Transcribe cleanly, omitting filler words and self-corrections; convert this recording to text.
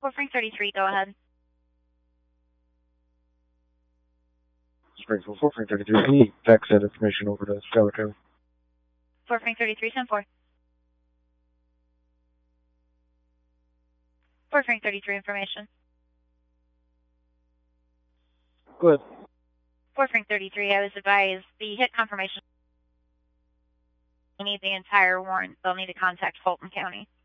Frank 33, go ahead. Springfield 4 Frank 33. I need fax that information over to Schuyler County. 4 Frank 33, 10-4. 4 Frank 33 information. Go ahead. 4 Frank 33, I was advised the hit confirmation. They need the entire warrant. They'll need to contact Fulton County.